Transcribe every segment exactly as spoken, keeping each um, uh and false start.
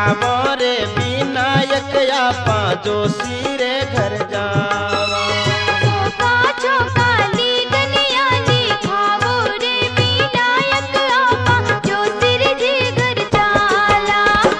आवो रे विनायक आपा जोशी रे घर जावा। चौका चौका लीगनिया लिखावो रे विनायक आपा जोशी रे जी घर जाला।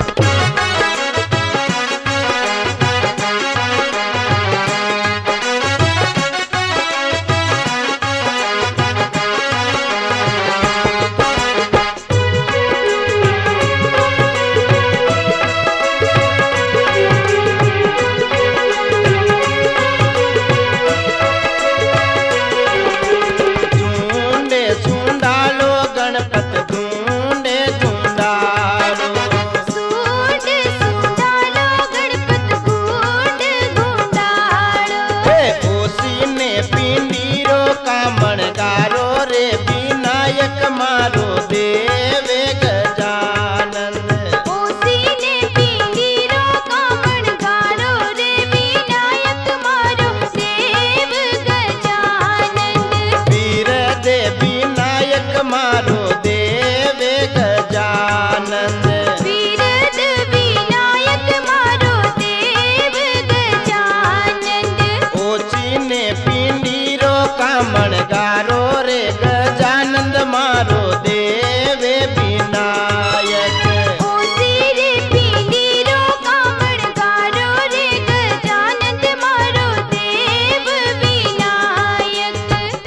मारो देवे गजानन ओसी ने पीरो का मणगारो रे विनायक मारो देव गजानन। वीर दे विनायक मारो देवे गजानन। वीर दे विनायक मारो देव गजानन। ओची ने पीरो का मणगारो रे गजानंद मारो देवे विनायक। ओसी रे पीरो का मणगारो रे गजानंद मारो देव विनायक।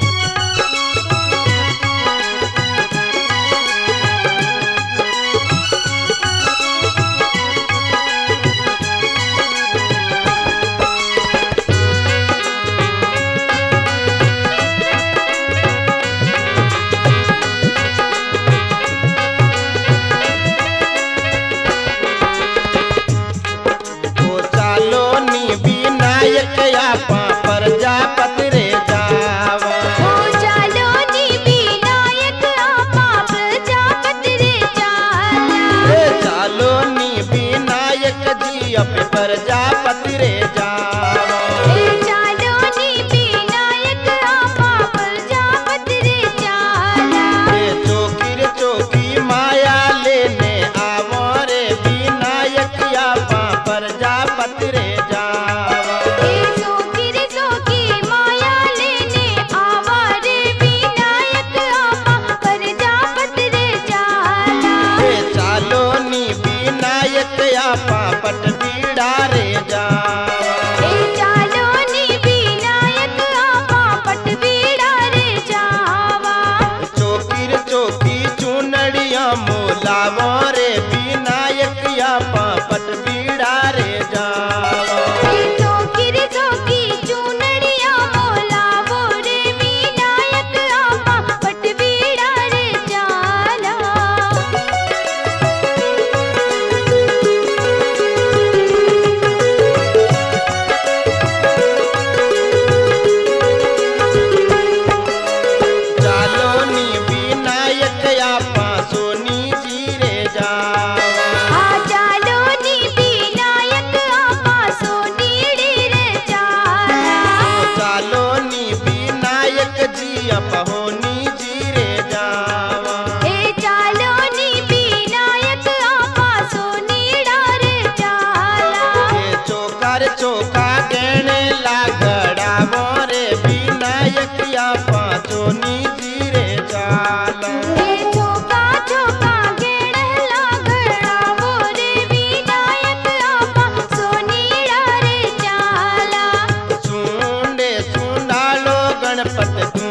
विनायक आपा प्रजापति रे जावा। ओ चालो नी विनायक आपा प्रजापति रे जाला। ए चालो नी विनायक जी अपने प्रजापति रे जावा। ए चालो नी विनायक आपा प्रजापति रे जाला। ए चौकी रे चौकी माया लेने आवो रे विनायक आपा प्रजापति रे जावा। ए सोकी रे सोकी माया लेने आवा रे विनायक आपा प्रजापति रे जाला। ए चालो नी विनायक आपा पटबीड़ा रे जावा। ए चालो नी विनायक आपा पटबीड़ा रे जावा। चौकी रे चौकी चुनड़िया मोलावो रे विनायक आपा पटबीड़ा रे जावा। ए चौकी रे चौकी चूनड़िया मोलावो रे विनायक आपा पटबीड़ा रे जाला। चालो नी विनायक आपा सोनी जी रे जावा। आ चालो नी विनायक आपा सोनीड़ी रे जाला। चालो नी विनायक जी आपा होनी जी रे जावा। ए चालो नी विनायक आपा सोनीड़ा रे जाला। ए चौका रे चौका गहने लागड़ावो रे विनायक आपा सोनी जी रे जाला। ए चौका चौका गेड़ लागड़ावो रे विनायक आपा सोनीड़ा रे जाला। सुंडे सुंडालो गणपत